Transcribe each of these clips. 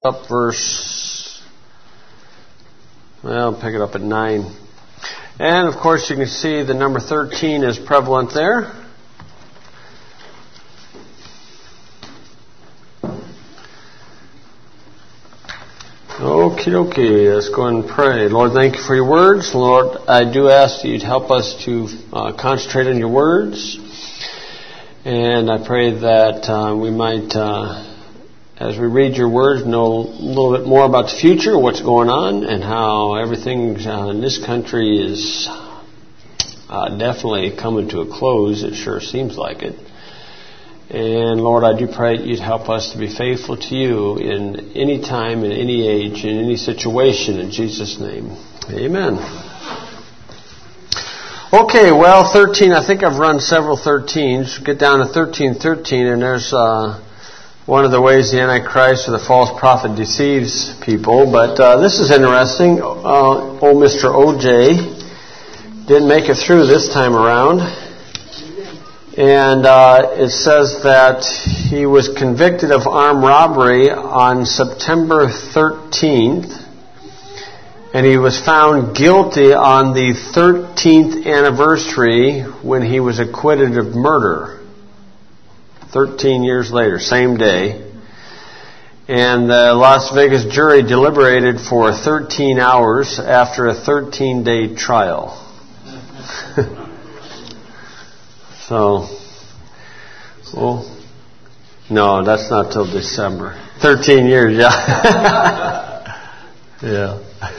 Up pick it up at 9. And of course you can see the number 13 is prevalent there. Okie dokie, let's go and pray. Lord, thank you for your words. Lord, I do ask that you'd help us to concentrate on your words. And I pray that we might, as we read your words, know a little bit more about the future, what's going on, and how everything in this country is definitely coming to a close. It sure seems like it. And Lord, I do pray that you'd help us to be faithful to you in any time, in any age, in any situation, in Jesus' name. Amen. Okay, well, 13, I think I've run several 13s. Get down to 13:13, and there's one of the ways the Antichrist or the false prophet deceives people. But this is interesting. Old Mr. O.J. didn't make it through this time around. And it says that he was convicted of armed robbery on September 13th. And he was found guilty on the 13th anniversary when he was acquitted of murder. 13 years later, same day. And the Las Vegas jury deliberated for 13 hours after a 13-day trial. So, well, no, that's not till December. 13 years, yeah. Yeah.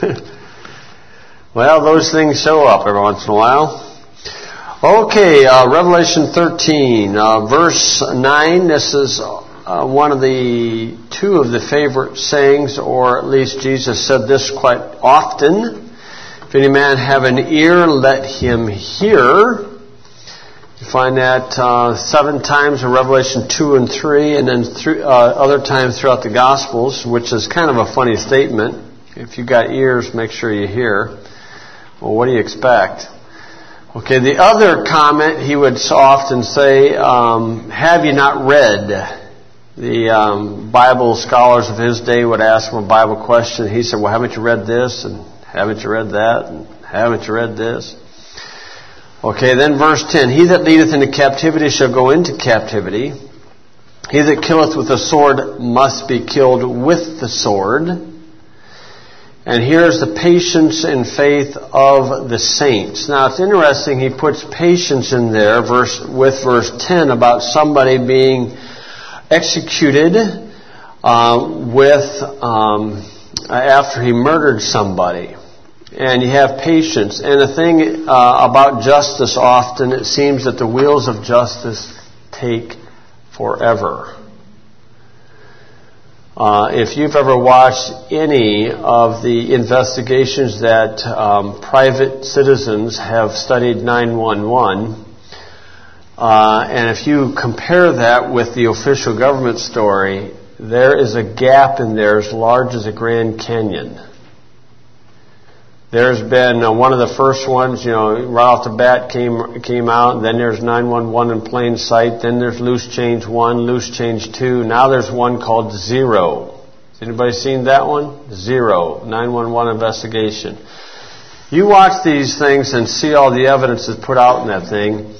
Well, those things show up every once in a while. Okay, Revelation 13, verse 9. This is one of the two of the favorite sayings, or at least Jesus said this quite often. If any man have an ear, let him hear. You find that 7 times in Revelation 2 and 3, and then other times throughout the Gospels, which is kind of a funny statement. If you got ears, make sure you hear. Well, what do you expect? Okay, the other comment he would often say, have you not read? The Bible scholars of his day would ask him a Bible question. He said, well, haven't you read this? And haven't you read that? And haven't you read this? Okay, then verse 10. He that leadeth into captivity shall go into captivity. He that killeth with the sword must be killed with the sword. And here's the patience and faith of the saints. Now it's interesting, he puts patience in there with verse 10 about somebody being executed after he murdered somebody. And you have patience. And the thing about justice often, it seems that the wheels of justice take forever. If you've ever watched any of the investigations that private citizens have studied 911, and if you compare that with the official government story, there is a gap in there as large as the Grand Canyon. There's been one of the first ones, right off the bat came out, and then there's 911 in plain sight, then there's Loose Change 1, Loose Change 2, now there's one called Zero. Has anybody seen that one? Zero, 911 investigation. You watch these things and see all the evidence that's put out in that thing.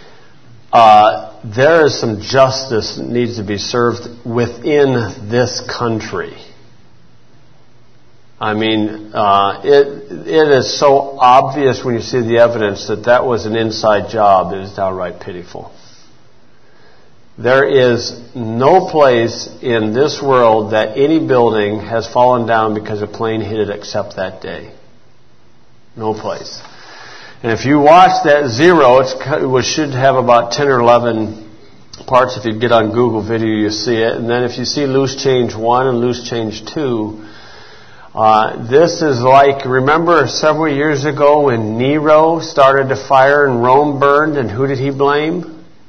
There is some justice that needs to be served within this country. I mean, it is so obvious when you see the evidence that was an inside job. It is downright pitiful. There is no place in this world that any building has fallen down because a plane hit it except that day. No place. And if you watch that Zero, it should have about 10 or 11 parts. If you get on Google Video, you see it. And then if you see Loose Change 1 and Loose Change 2, this is like, remember several years ago when Nero started to fire and Rome burned, and who did he blame?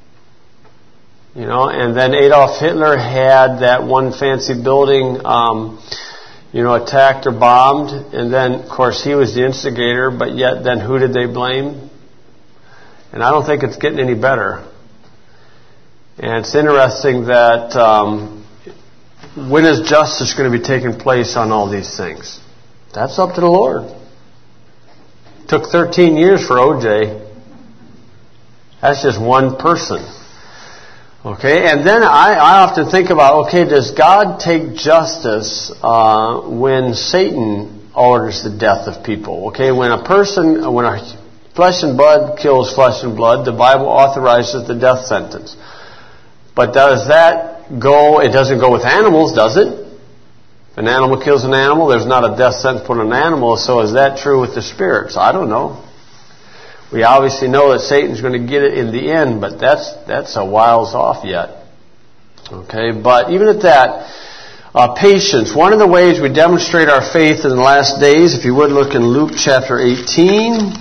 And then Adolf Hitler had that one fancy building, attacked or bombed, and then, of course, he was the instigator, but yet then who did they blame? And I don't think it's getting any better. And it's interesting that when is justice going to be taking place on all these things? That's up to the Lord. It took 13 years for O.J. That's just one person. Okay, and then I often think about, okay, does God take justice when Satan orders the death of people? Okay, when a flesh and blood kills flesh and blood, the Bible authorizes the death sentence. But does that go, it doesn't go with animals, does it? If an animal kills an animal, there's not a death sentence put on an animal, so is that true with the spirits? I don't know. We obviously know that Satan's going to get it in the end, but that's a whiles off yet. Okay, but even at that, patience. One of the ways we demonstrate our faith in the last days, if you would look in Luke chapter 18.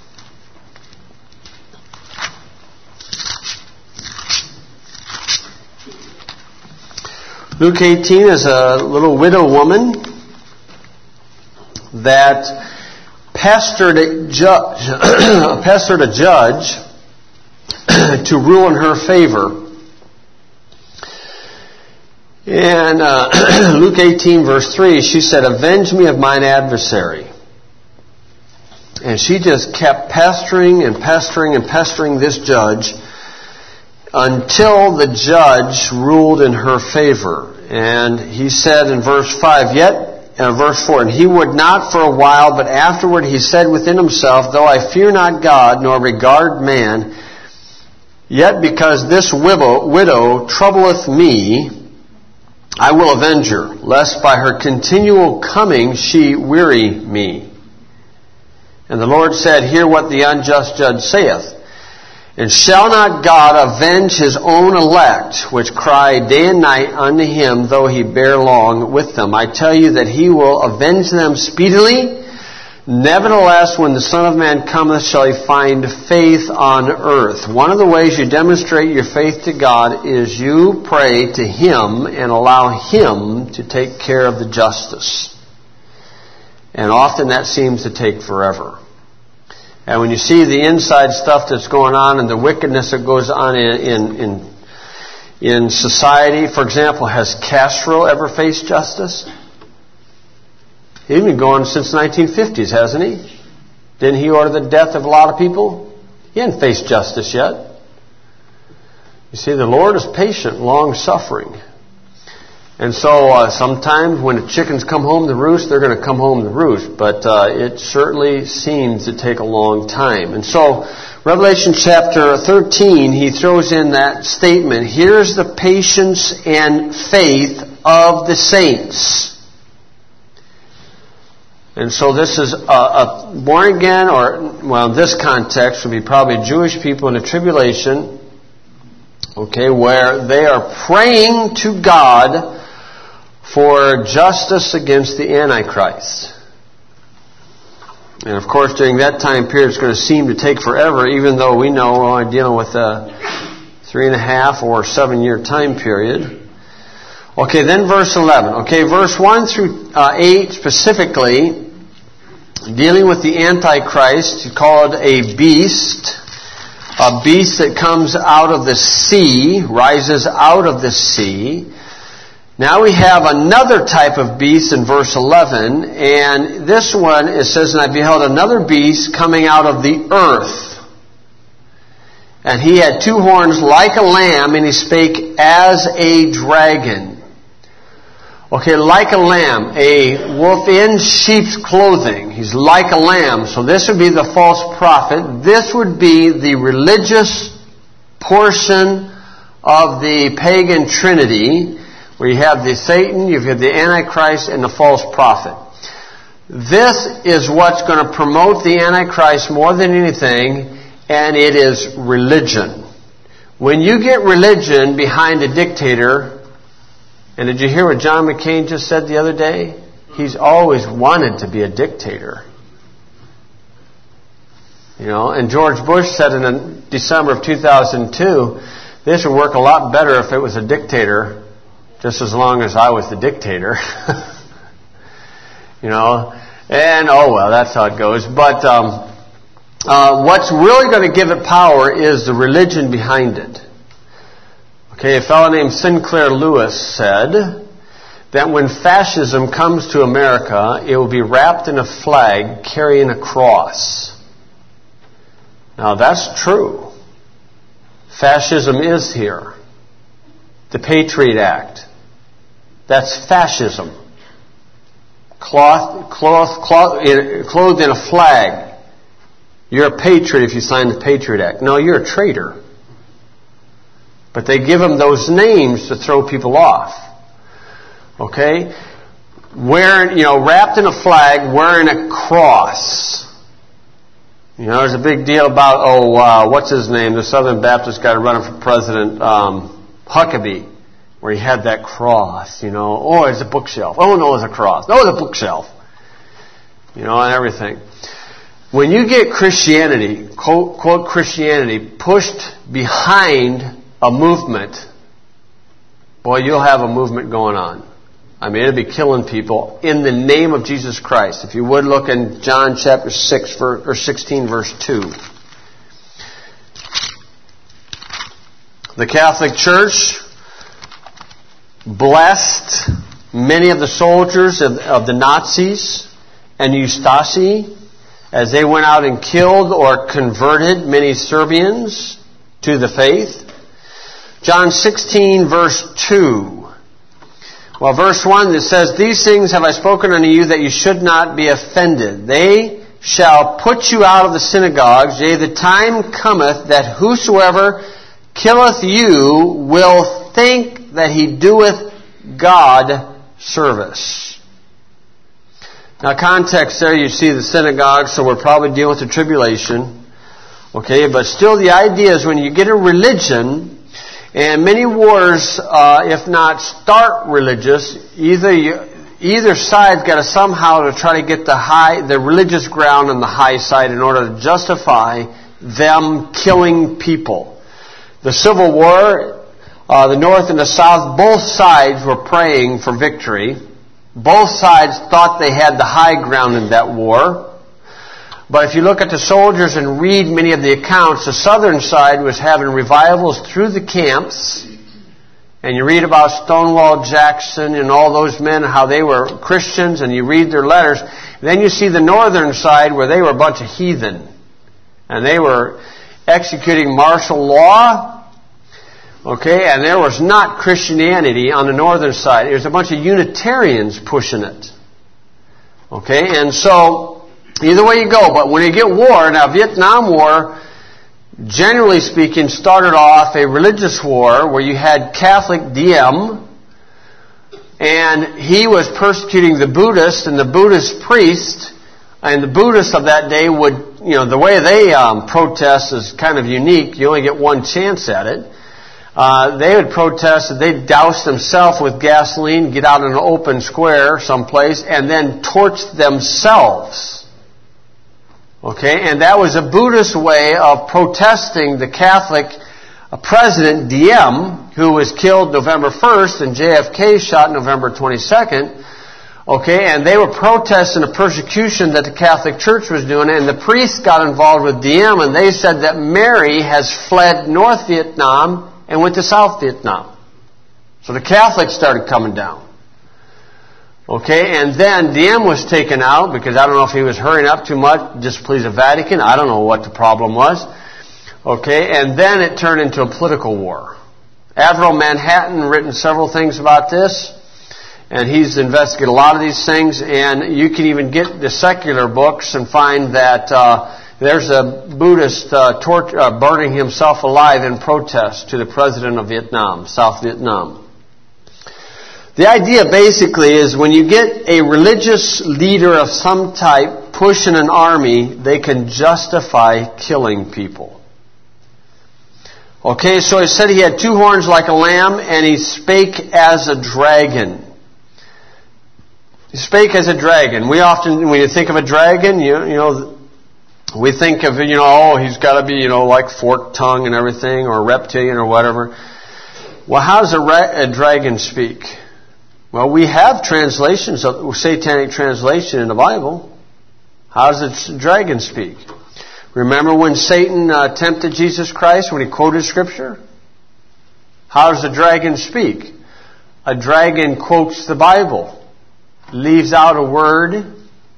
Luke 18 is a little widow woman that pestered a judge to rule in her favor. And Luke 18 verse 3, she said, "Avenge me of mine adversary." And she just kept pestering and pestering and pestering this judge until the judge ruled in her favor. And he said in verse 5, verse 4, "And he would not for a while, but afterward he said within himself, Though I fear not God, nor regard man, yet because this widow troubleth me, I will avenge her, lest by her continual coming she weary me. And the Lord said, Hear what the unjust judge saith. And shall not God avenge his own elect, which cry day and night unto him, though he bear long with them? I tell you that he will avenge them speedily. Nevertheless, when the Son of Man cometh, shall he find faith on earth?" One of the ways you demonstrate your faith to God is you pray to him and allow him to take care of the justice. And often that seems to take forever. And when you see the inside stuff that's going on and the wickedness that goes on in society, for example, has Castro ever faced justice? He's been going since the 1950s, hasn't he? Didn't he order the death of a lot of people? He hasn't faced justice yet. You see, the Lord is patient, long-suffering. And so sometimes when the chickens come home to roost, they're going to come home to roost. But it certainly seems to take a long time. And so Revelation chapter 13, he throws in that statement, "Here's the patience and faith of the saints." And so this is a born again, or, well, in this context would be probably Jewish people in the tribulation, okay, where they are praying to God for justice against the Antichrist. And of course, during that time period, it's going to seem to take forever, even though we know we're only dealing with a 3.5 or 7 year time period. Okay, then verse 11. Okay, verse 1 through 8 specifically, dealing with the Antichrist, called a beast that comes out of the sea, rises out of the sea. Now we have another type of beast in verse 11, and this one, it says, "And I beheld another beast coming out of the earth. And he had 2 horns like a lamb, and he spake as a dragon." Okay, like a lamb, a wolf in sheep's clothing. He's like a lamb. So this would be the false prophet. This would be the religious portion of the pagan trinity, where you have the Satan, you have the Antichrist, and the false prophet. This is what's going to promote the Antichrist more than anything, and it is religion. When you get religion behind a dictator, and did you hear what John McCain just said the other day? He's always wanted to be a dictator. You know, and George Bush said in December of 2002, this would work a lot better if it was a dictator, just as long as I was the dictator. You know, and oh well, that's how it goes. But what's really going to give it power is the religion behind it. Okay, a fellow named Sinclair Lewis said that when fascism comes to America, it will be wrapped in a flag carrying a cross. Now that's true. Fascism is here. The Patriot Act. That's fascism. Clothed in a flag. You're a patriot if you sign the Patriot Act. No, you're a traitor. But they give them those names to throw people off. Okay? Wrapped in a flag, wearing a cross. There's a big deal about, what's his name? The Southern Baptist guy running for president, Huckabee, where he had that cross, Oh, it's a bookshelf. Oh, no, it's a cross. No, it's a bookshelf. And everything. When you get Christianity, quote Christianity, pushed behind a movement, boy, you'll have a movement going on. It'll be killing people in the name of Jesus Christ. If you would look in John chapter 16 verse 2. The Catholic Church blessed many of the soldiers of the Nazis and Ustasi as they went out and killed or converted many Serbians to the faith. John 16 verse 2. Well, verse 1, it says, "These things have I spoken unto you, that you should not be offended. They shall put you out of the synagogues. Yea, the time cometh that whosoever killeth you will think that he doeth God service." Now, context there, you see the synagogue, so we're probably dealing with the tribulation. Okay, but still the idea is when you get a religion, and many wars, if not start religious, either side's got to somehow to try to get the religious ground on the high side in order to justify them killing people. The Civil War, the North and the South, both sides were praying for victory. Both sides thought they had the high ground in that war. But if you look at the soldiers and read many of the accounts, the southern side was having revivals through the camps. And you read about Stonewall Jackson and all those men, how they were Christians, and you read their letters. Then you see the northern side where they were a bunch of heathen. And they were executing martial law. Okay, and there was not Christianity on the northern side. There was a bunch of Unitarians pushing it. Okay, and so either way you go, but when you get war, now Vietnam War, generally speaking, started off a religious war where you had Catholic Diem, and he was persecuting the Buddhists and the Buddhist priest, and the Buddhists of that day would, the way they protest is kind of unique. You only get one chance at it. They would protest that they'd douse themselves with gasoline, get out in an open square someplace, and then torch themselves. Okay, and that was a Buddhist way of protesting the Catholic President Diem, who was killed November 1st and JFK shot November 22nd. Okay, and they were protesting the persecution that the Catholic Church was doing, and the priests got involved with Diem, and they said that Mary has fled North Vietnam and went to South Vietnam. So the Catholics started coming down. Okay, and then Diem was taken out because I don't know if he was hurrying up too much, displeased the Vatican. I don't know what the problem was. Okay, and then it turned into a political war. Admiral Manhattan written several things about this, and he's investigated a lot of these things, and you can even get the secular books and find that there's a Buddhist burning himself alive in protest to the president of Vietnam, South Vietnam. The idea basically is when you get a religious leader of some type pushing an army, they can justify killing people. Okay, so he said he had two horns like a lamb, and he spake as a dragon. He spake as a dragon. We often, when you think of a dragon, we think of, he's got to be, like forked tongue and everything, or a reptilian or whatever. Well, how does a dragon speak? Well, we have translations of satanic translation in the Bible. How does the dragon speak? Remember when Satan tempted Jesus Christ when he quoted Scripture? How does the dragon speak? a dragon quotes the Bible. Leaves out a word,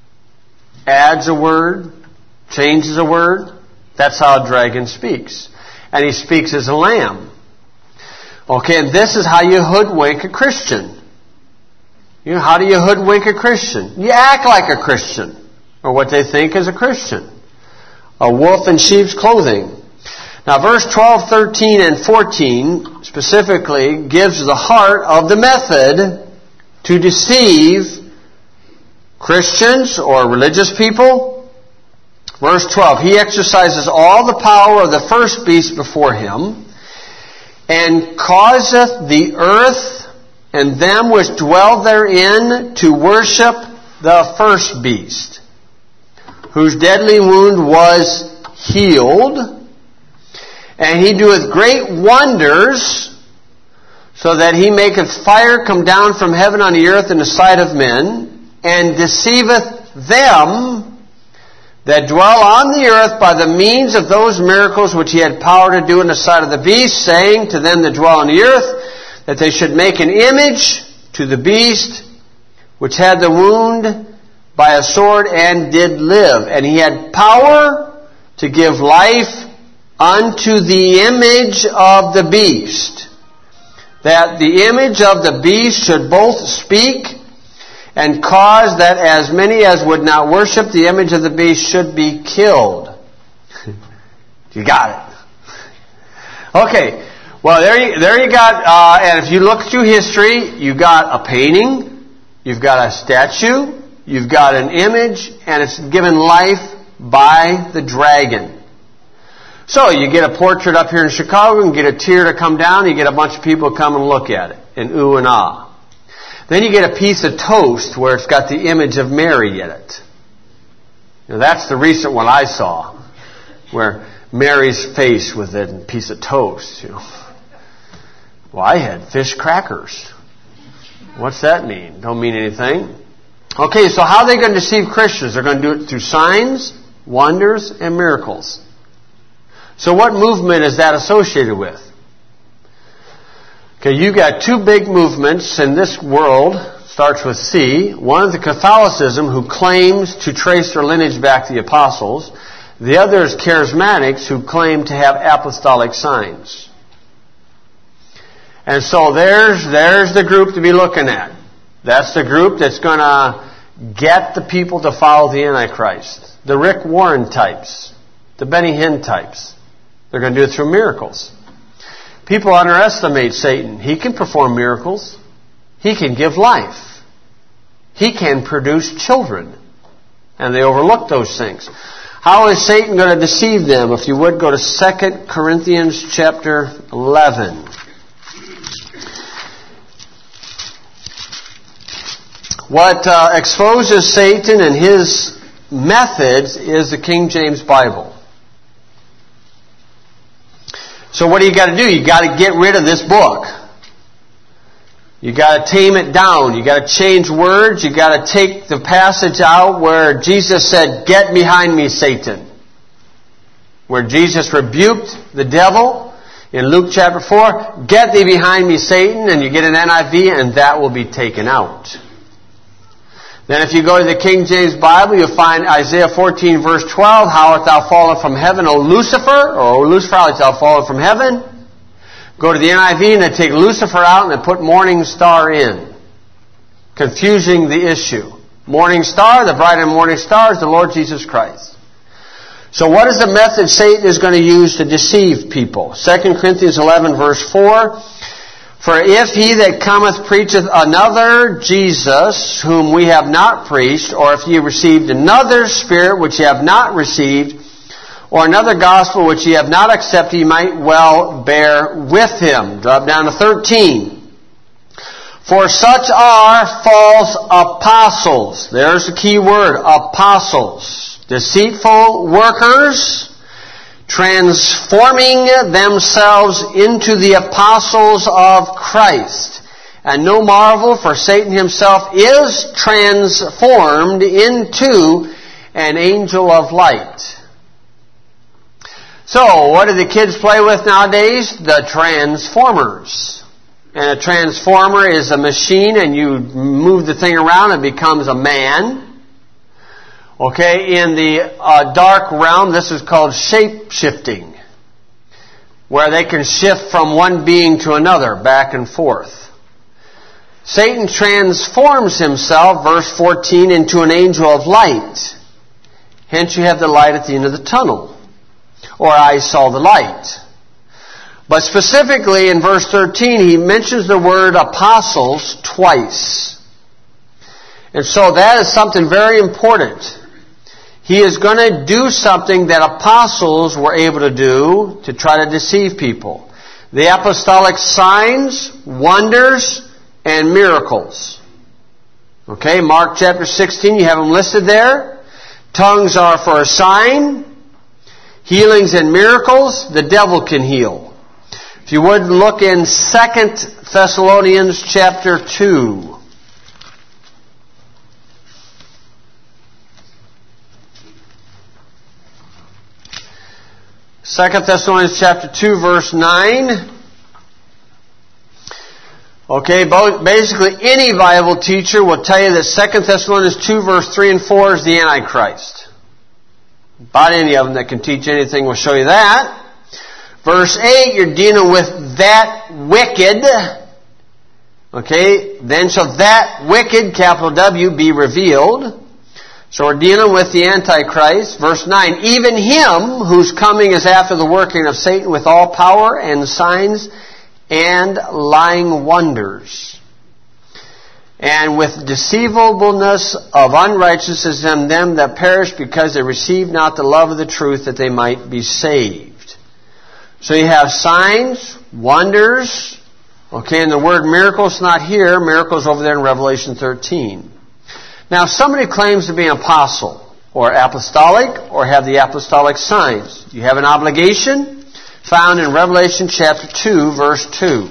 adds a word, changes a word. That's how a dragon speaks. And he speaks as a lamb. Okay, and this is how you hoodwink a Christian. You know, how do you hoodwink a Christian? You act like a Christian, or what they think is a Christian. A wolf in sheep's clothing. Now, verse 12, 13, and 14 specifically gives the heart of the method to deceive Christians or religious people. Verse 12, he exercises all the power of the first beast before him, and causeth the earth and them which dwell therein to worship the first beast, whose deadly wound was healed. And he doeth great wonders, so that he maketh fire come down from heaven on the earth in the sight of men, and deceiveth them that dwell on the earth by the means of those miracles which he had power to do in the sight of the beast, saying to them that dwell on the earth, that they should make an image to the beast, which had the wound by a sword and did live. And he had power to give life unto the image of the beast, that the image of the beast should both speak and cause that as many as would not worship the image of the beast should be killed. You got it. Okay. Well, there you got, and if you look through history, you got a painting, you've got a statue, you've got an image, and it's given life by the dragon. So you get a portrait up here in Chicago and get a tear to come down, you get a bunch of people come and look at it, and ooh and ah. Then you get a piece of toast where it's got the image of Mary in it. Now that's the recent one I saw, where Mary's face with a piece of toast. You know. Well, I had fish crackers. What's that mean? Don't mean anything. Okay, so how are they going to deceive Christians? They're going to do it through signs, wonders, and miracles. So what movement is that associated with? Okay, you got two big movements in this world. Starts with C. One is the Catholicism, who claims to trace their lineage back to the apostles. The other is Charismatics, who claim to have apostolic signs. And so there's the group to be looking at. That's the group that's going to get the people to follow the Antichrist. The Rick Warren types. The Benny Hinn types. They're going to do it through miracles. People underestimate Satan. He can perform miracles. He can give life. He can produce children. And they overlook those things. How is Satan going to deceive them? If you would, go to 2 Corinthians chapter 11. What exposes Satan and his methods is the King James Bible. So what do you got to do? You got to get rid of this book. You got to tame it down. You got to change words. You got to take the passage out where Jesus said, "Get behind me, Satan." Where Jesus rebuked the devil in Luke chapter 4, "Get thee behind me, Satan," and you get an NIV, and that will be taken out. Then if you go to the King James Bible, you'll find Isaiah 14 verse 12, "How art thou fallen from heaven, O Lucifer?" Or, "O Lucifer, how art thou fallen from heaven?" Go to the NIV and they take Lucifer out and they put morning star in. Confusing the issue. Morning star, the bright and morning star is the Lord Jesus Christ. So what is the method Satan is going to use to deceive people? 2 Corinthians 11 verse 4, "For if he that cometh preacheth another Jesus, whom we have not preached, or if ye received another spirit which ye have not received, or another gospel which ye have not accepted, ye might well bear with him." Drop down to 13. "For such are false apostles." There's the key word, apostles. "Deceitful workers, transforming themselves into the apostles of Christ. And no marvel, for Satan himself is transformed into an angel of light." So, what do the kids play with nowadays? The Transformers. And a transformer is a machine, and you move the thing around and it becomes a man. Okay, in the dark realm, this is called shape-shifting, where they can shift from one being to another, back and forth. Satan transforms himself, verse 14, into an angel of light. Hence you have the light at the end of the tunnel. Or I saw the light. But specifically in verse 13, he mentions the word apostles twice. And so that is something very important. He is going to do something that apostles were able to do to try to deceive people. The apostolic signs, wonders, and miracles. Okay, Mark chapter 16, you have them listed there. Tongues are for a sign. Healings and miracles, the devil can heal. If you would look in 2 Thessalonians chapter 2. Second Thessalonians chapter 2 verse 9. Okay, basically any Bible teacher will tell you that 2 Thessalonians 2 verse 3 and 4 is the Antichrist. About any of them that can teach anything will show you that. Verse 8, you're dealing with that wicked. Okay, then shall that wicked, capital W, be revealed. So we're dealing with the Antichrist. Verse 9, even him whose coming is after the working of Satan with all power and signs and lying wonders, and with deceivableness of unrighteousness in them that perish, because they receive not the love of the truth, that they might be saved. So you have signs, wonders. Okay, and the word miracles not here. Miracles over there in Revelation 13. Now, if somebody claims to be an apostle or apostolic or have the apostolic signs, you have an obligation found in Revelation chapter 2, verse 2.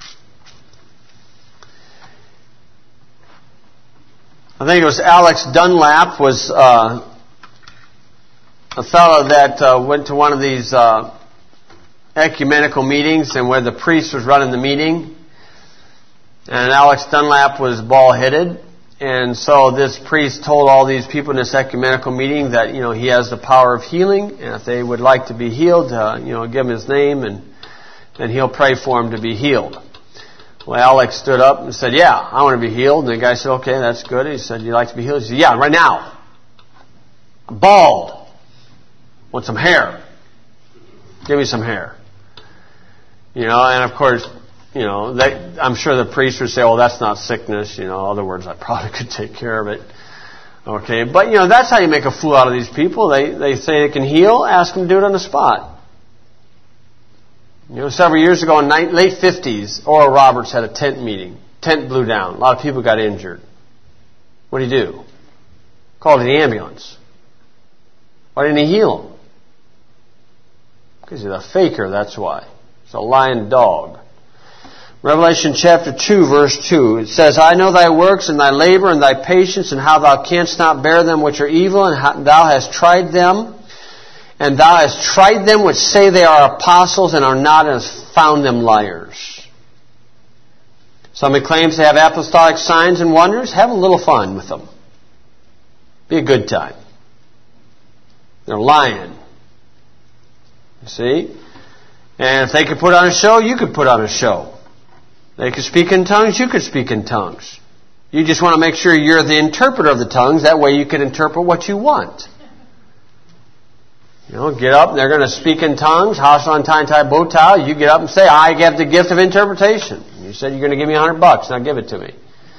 I think it was Alex Dunlap was a fellow that went to one of these ecumenical meetings, and where the priest was running the meeting. And Alex Dunlap was bald-headed. And so this priest told all these people in this ecumenical meeting that, he has the power of healing, and if they would like to be healed, give him his name, and then he'll pray for him to be healed. Well, Alex stood up and said, yeah, I want to be healed. And the guy said, okay, that's good. He said, you'd like to be healed? He said, yeah, right now. I'm bald. Want some hair. Give me some hair. And of course, I'm sure the priest would say, well, that's not sickness. In other words, I probably could take care of it. Okay, but that's how you make a fool out of these people. They say they can heal, ask them to do it on the spot. Several years ago in late 50s, Oral Roberts had a tent meeting. Tent blew down. A lot of people got injured. What did he do? Called the ambulance. Why didn't he heal them? Because he's a faker, that's why. He's a lying dog. Revelation chapter 2, verse 2. It says, I know thy works and thy labor and thy patience, and how thou canst not bear them which are evil, and how thou hast tried them. And thou hast tried them which say they are apostles and are not, and hast found them liars. Somebody claims to have apostolic signs and wonders. Have a little fun with them. Be a good time. They're lying. You see? And if they could put on a show, you could put on a show. They could speak in tongues, you could speak in tongues. You just want to make sure you're the interpreter of the tongues. That way you can interpret what you want. Get up, they're going to speak in tongues, house on tie bow tie. You get up and say, I have the gift of interpretation. You said you're going to give me $100. Now give it to me.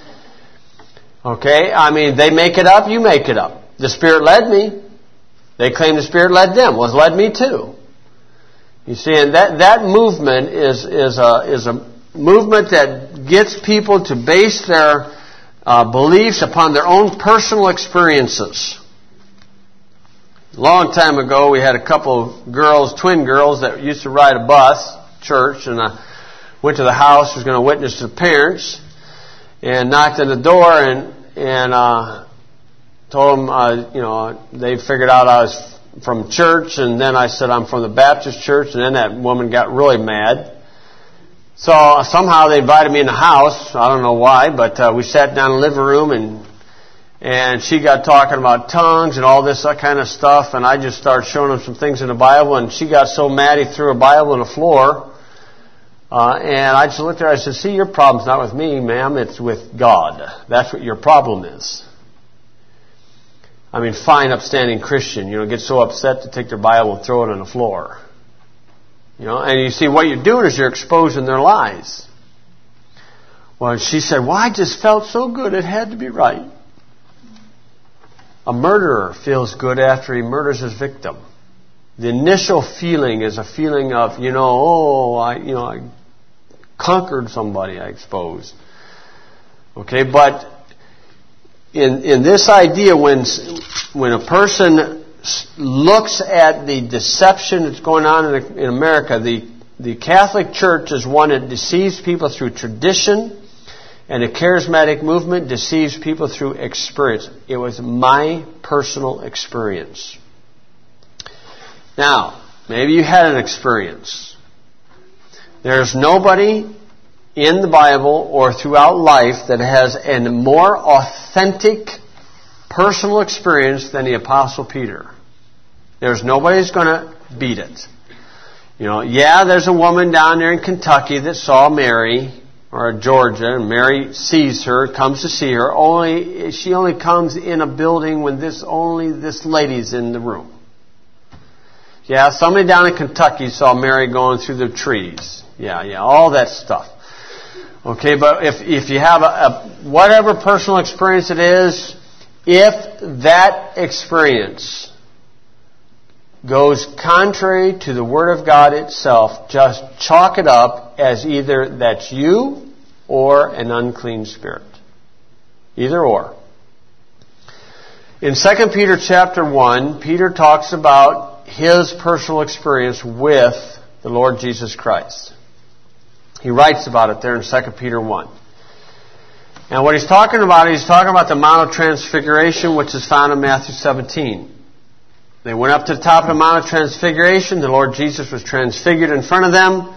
Okay? They make it up, you make it up. The Spirit led me. They claim the Spirit led them. Well, it led me too. You see, and that movement is a movement that gets people to base their beliefs upon their own personal experiences. A long time ago, we had a couple of girls, twin girls, that used to ride a bus, church, and I went to the house, was going to witness to the parents, and knocked on the door, and told them, they figured out I was from church, and then I said I'm from the Baptist church, and then that woman got really mad. So somehow they invited me in the house. I don't know why, but we sat down in the living room and she got talking about tongues and all this kind of stuff, and I just started showing them some things in the Bible, and she got so mad he threw her Bible on the floor. And I just looked at her, I said, see, your problem's not with me, ma'am, it's with God. That's what your problem is. I mean, fine, upstanding Christian, get so upset to take their Bible and throw it on the floor. And you see, what you're doing is you're exposing their lies. Well, she said, well, I just felt so good, it had to be right. A murderer feels good after he murders his victim. The initial feeling is a feeling of, I conquered somebody, I exposed. Okay, but in this idea, when a person looks at the deception that's going on in America, the Catholic Church is one that deceives people through tradition, and the charismatic movement deceives people through experience. It was my personal experience. Now, maybe you had an experience. There's nobody in the Bible or throughout life that has a more authentic personal experience than the Apostle Peter. There's nobody who's going to beat it. There's a woman down there in Kentucky that saw Mary, or Georgia, and Mary sees her, comes to see her. She only comes in a building when this lady's in the room. Yeah, somebody down in Kentucky saw Mary going through the trees. Yeah, all that stuff. Okay, but if you have whatever personal experience it is, if that experience goes contrary to the Word of God itself, just chalk it up as either that's you or an unclean spirit. Either or. In 2 Peter chapter 1, Peter talks about his personal experience with the Lord Jesus Christ. He writes about it there in 2 Peter 1. And what he's talking about the Mount of Transfiguration, which is found in Matthew 17. They went up to the top of the Mount of Transfiguration. The Lord Jesus was transfigured in front of them.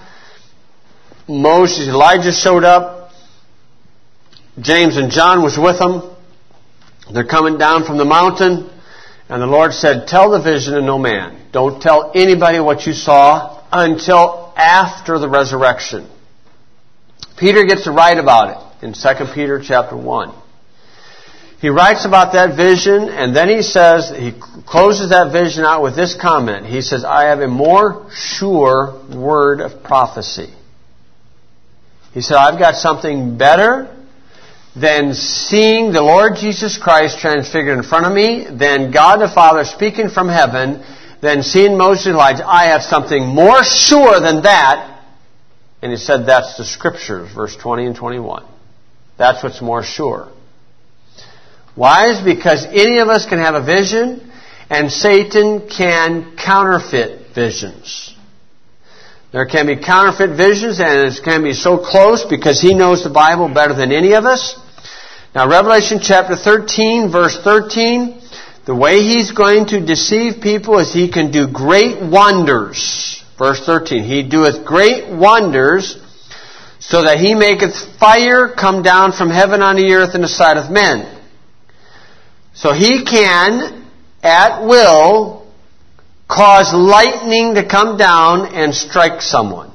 Elijah showed up. James and John was with them. They're coming down from the mountain. And the Lord said, tell the vision to no man. Don't tell anybody what you saw until after the resurrection. Peter gets to write about it in 2 Peter chapter 1. He writes about that vision, and then he closes that vision out with this comment. He says, I have a more sure word of prophecy. He said, I've got something better than seeing the Lord Jesus Christ transfigured in front of me, than God the Father speaking from heaven, than seeing Moses and Elijah. I have something more sure than that. And he said that's the Scriptures, verse 20 and 21. That's what's more sure. Why? Is because any of us can have a vision, and Satan can counterfeit visions. There can be counterfeit visions, and it can be so close because he knows the Bible better than any of us. Now, Revelation chapter 13, verse 13, the way he's going to deceive people is he can do great wonders. Verse 13, he doeth great wonders, so that he maketh fire come down from heaven on the earth in the sight of men. So he can, at will, cause lightning to come down and strike someone.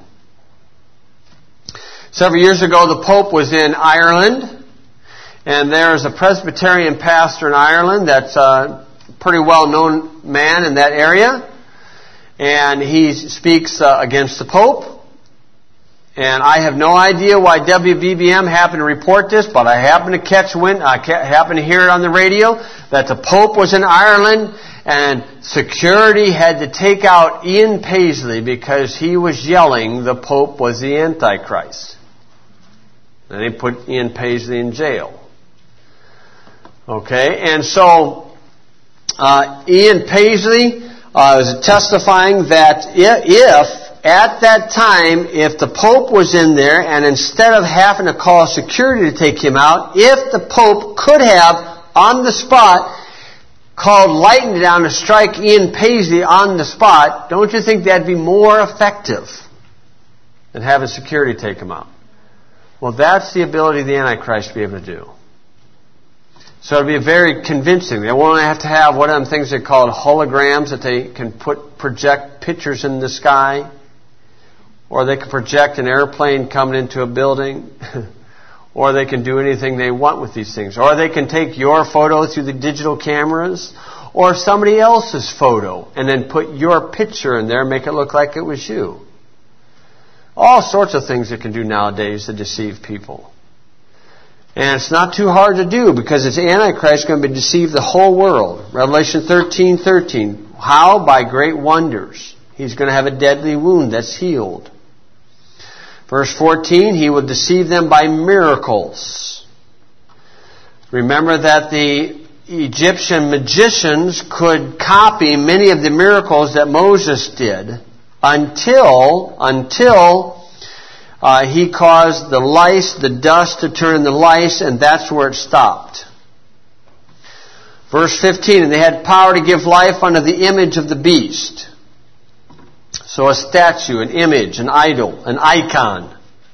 Several years ago, the Pope was in Ireland, and there's a Presbyterian pastor in Ireland that's a pretty well-known man in that area, and he speaks against the Pope. And I have no idea why WBBM happened to report this, but I happened to happened to hear it on the radio that the Pope was in Ireland and security had to take out Ian Paisley because he was yelling the Pope was the Antichrist. And they put Ian Paisley in jail. Okay, and so Ian Paisley was testifying that if at that time, if the Pope was in there, and instead of having to call security to take him out, if the Pope could have, on the spot, called lightning down to strike Ian Paisley on the spot, don't you think that'd be more effective? and having security take them out. Well, that's the ability of the Antichrist to be able to do. So it'll be very convincing. They won't have to have one of them things they call holograms, that they can project pictures in the sky, or they can project an airplane coming into a building, or they can do anything they want with these things. Or they can take your photo through the digital cameras, or somebody else's photo, and then put your picture in there and make it look like it was you. All sorts of things they can do nowadays to deceive people. And it's not too hard to do, because it's Antichrist going to deceive the whole world. Revelation 13:13. How? By great wonders. He's going to have a deadly wound that's healed. Verse 14, he will deceive them by miracles. Remember that the Egyptian magicians could copy many of the miracles that Moses did until he caused the lice, the dust to turn into lice, and that's where it stopped. Verse 15, and they had power to give life unto the image of the beast. So a statue, an image, an idol, an icon.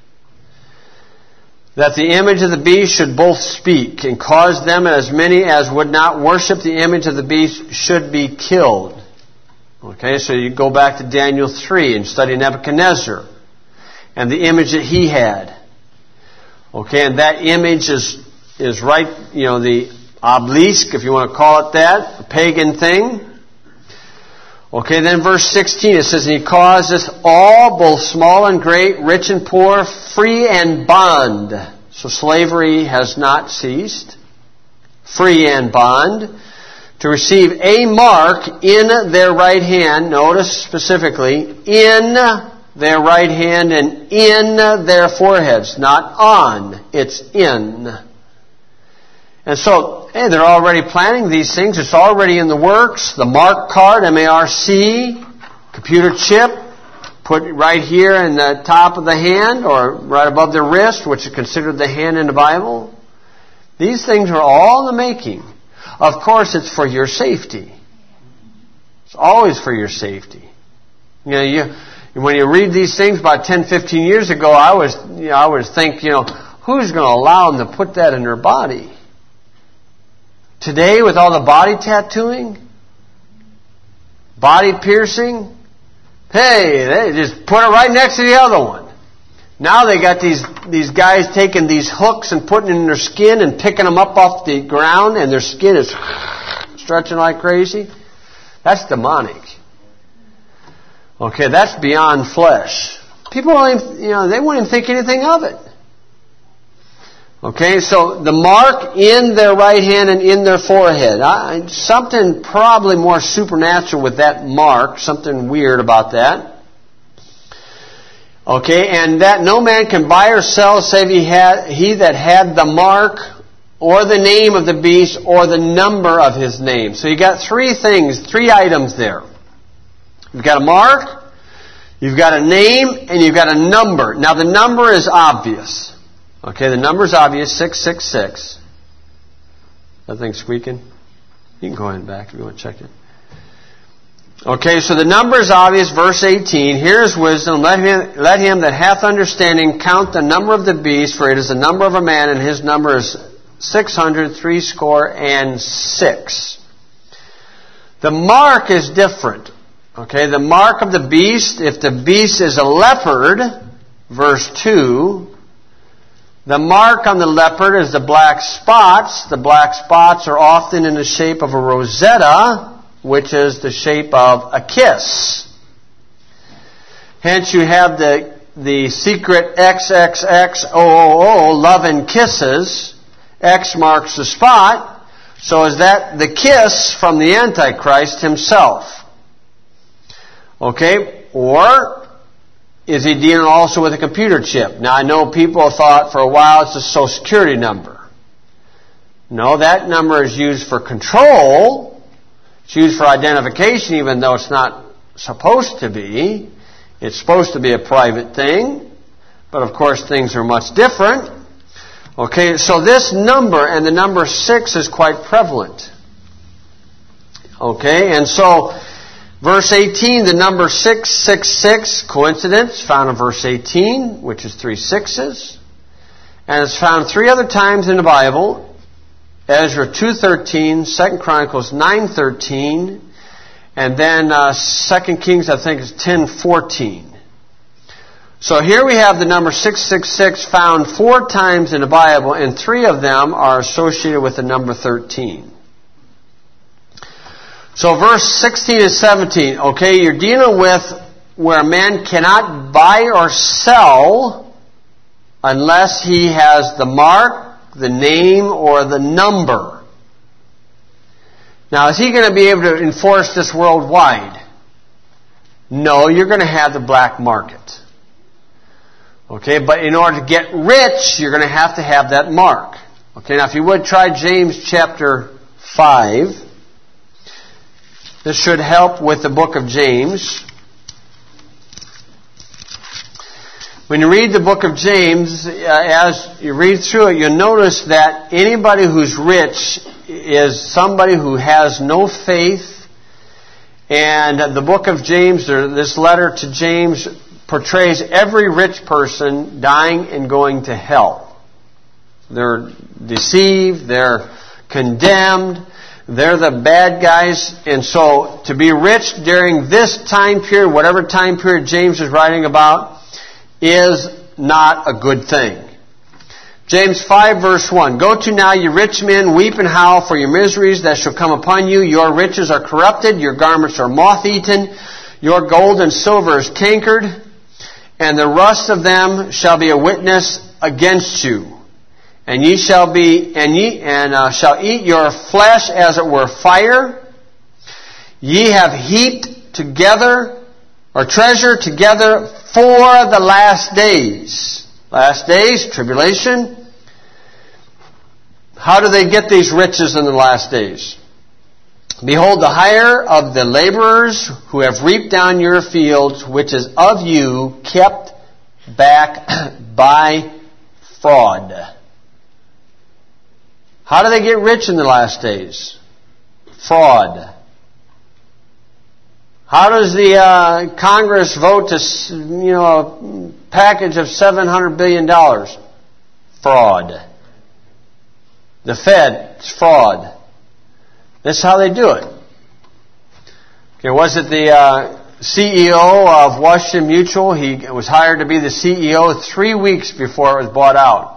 That the image of the beast should both speak, and cause them, as many as would not worship the image of the beast should be killed. Okay, so you go back to Daniel 3 and study Nebuchadnezzar and the image that he had. Okay, and that image is right, the obelisk, if you want to call it that, a pagan thing. Okay, then verse 16, it says, and he causeth all, both small and great, rich and poor, free and bond. So slavery has not ceased. Free and bond. To receive a mark in their right hand, notice specifically, in their right hand and in their foreheads. Not on, it's in. And so, they're already planning these things. It's already in the works. The mark card, M-A-R-C, computer chip, put right here in the top of the hand or right above the wrist, which is considered the hand in the Bible. These things are all in the making. Of course, it's for your safety. It's always for your safety. When you read these things about 10, 15 years ago, I would think, who's going to allow them to put that in their body? Today, with all the body tattooing, body piercing, hey, they just put it right next to the other one. Now they got these guys taking these hooks and putting it in their skin and picking them up off the ground, and their skin is stretching like crazy. That's demonic. Okay, that's beyond flesh. People won't even, they won't even think anything of it. Okay, so the mark in their right hand and in their forehead. Something probably more supernatural with that mark. Something weird about that. Okay, and that no man can buy or sell save he that had the mark or the name of the beast or the number of his name. So you got three items there. You've got a mark, you've got a name, and you've got a number. Now the number is obvious. Okay, the number is obvious, 666. That thing squeaking? You can go ahead and back if you want to check it. Okay, so the number is obvious, verse 18. Here is wisdom. Let him that hath understanding count the number of the beast, for it is the number of a man, and his number is 666. The mark is different. Okay, the mark of the beast, if the beast is a leopard, verse 2, the mark on the leopard is the black spots. The black spots are often in the shape of a rosetta, which is the shape of a kiss. Hence you have the secret XXXOOO, love and kisses. X marks the spot. So is that the kiss from the Antichrist himself? Okay, or is he dealing also with a computer chip? Now I know people thought for a while it's a Social Security number. No, that number is used for control. It's used for identification, even though it's not supposed to be. It's supposed to be a private thing. But of course things are much different. Okay, so this number and the number 6 is quite prevalent. Okay, and so Verse 18, the number 666, coincidence, found in verse 18, which is 3 sixes. And it's found 3 other times in the Bible. Ezra 2:13, 2 Chronicles 9:13, and then 2 Kings, I think, is 10:14. So here we have the number 666 found 4 times in the Bible, and 3 of them are associated with the number 13. So verse 16 and 17, okay, you're dealing with where a man cannot buy or sell unless he has the mark, the name, or the number. Now, is he going to be able to enforce this worldwide? No, you're going to have the black market. Okay, but in order to get rich, you're going to have that mark. Okay, now if you would try James chapter 5. This should help with the book of James. When you read the book of James, as you read through it, you'll notice that anybody who's rich is somebody who has no faith. And the book of James, or this letter to James, portrays every rich person dying and going to hell. They're deceived, they're condemned, they're the bad guys. And so to be rich during this time period, whatever time period James is writing about, is not a good thing. James 5 verse 1. Go to now, you rich men, weep and howl for your miseries that shall come upon you. Your riches are corrupted, your garments are moth-eaten, your gold and silver is cankered, and the rust of them shall be a witness against you. And ye shall shall eat your flesh as it were fire. Ye have heaped together, or treasure together for the last days. Last days, tribulation. How do they get these riches in the last days? Behold, the hire of the laborers who have reaped down your fields, which is of you, kept back by fraud. How do they get rich in the last days? Fraud. How does the Congress vote to, a package of $700 billion? Fraud. The Fed, it's fraud. That's how they do it. Okay, was it the CEO of Washington Mutual? He was hired to be the CEO 3 weeks before it was bought out.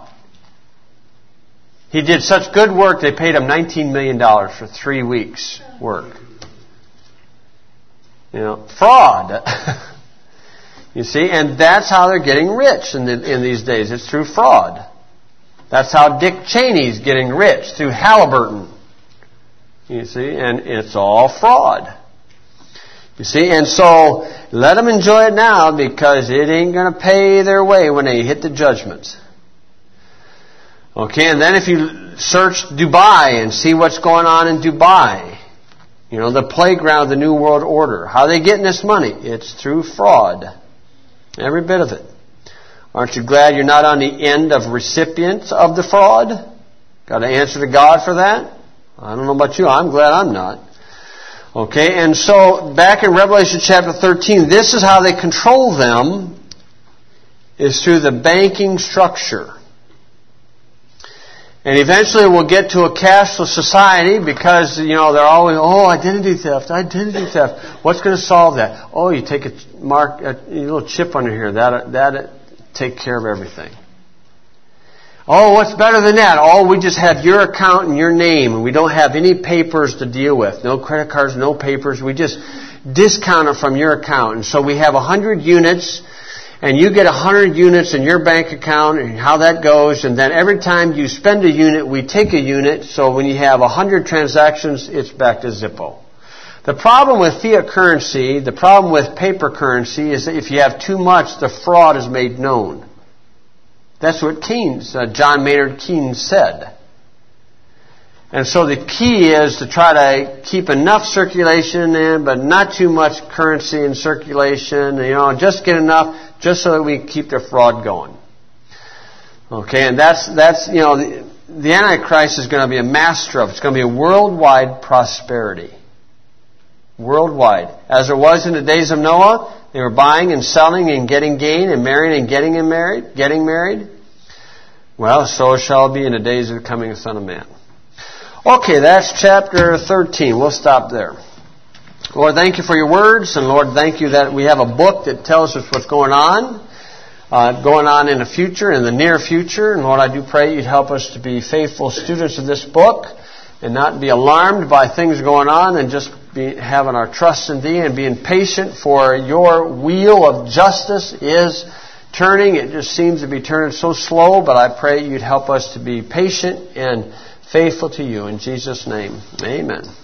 He did such good work, they paid him $19 million for 3 weeks' work. Fraud. You see, and that's how they're getting rich in these days. It's through fraud. That's how Dick Cheney's getting rich, through Halliburton. You see, and it's all fraud. You see, and so let them enjoy it now, because it ain't going to pay their way when they hit the judgment. Okay, and then if you search Dubai and see what's going on in Dubai, the playground of the New World Order, how are they getting this money? It's through fraud. Every bit of it. Aren't you glad you're not on the end of recipients of the fraud? Got to answer to God for that? I don't know about you. I'm glad I'm not. Okay, and so back in Revelation chapter 13, this is how they control them, is through the banking structure. And eventually we'll get to a cashless society, because, they're always, identity theft. What's going to solve that? Oh, you take a little chip under here. That'll take care of everything. Oh, what's better than that? Oh, we just have your account and your name, and we don't have any papers to deal with. No credit cards, no papers. We just discount it from your account. And so we have 100 units, and you get 100 units in your bank account, and how that goes. And then every time you spend a unit, we take a unit. So when you have 100 transactions, it's back to Zippo. The problem with fiat currency, the problem with paper currency, is that if you have too much, the fraud is made known. That's what John Maynard Keynes said. And so the key is to try to keep enough circulation in, but not too much currency in circulation. Just get enough, just so that we keep the fraud going. Okay, and that's the Antichrist is going to be a master of. It's going to be a worldwide prosperity. Worldwide. As it was in the days of Noah, they were buying and selling and getting gain and marrying and getting married. Well, so shall it be in the days of the coming of the Son of Man. Okay, that's chapter 13. We'll stop there. Lord, thank you for your words, and Lord, thank you that we have a book that tells us what's going on in the future, in the near future. And Lord, I do pray you'd help us to be faithful students of this book and not be alarmed by things going on, and just be having our trust in Thee and being patient, for your wheel of justice is turning. It just seems to be turning so slow, but I pray you'd help us to be patient and faithful to you. In Jesus' name, amen.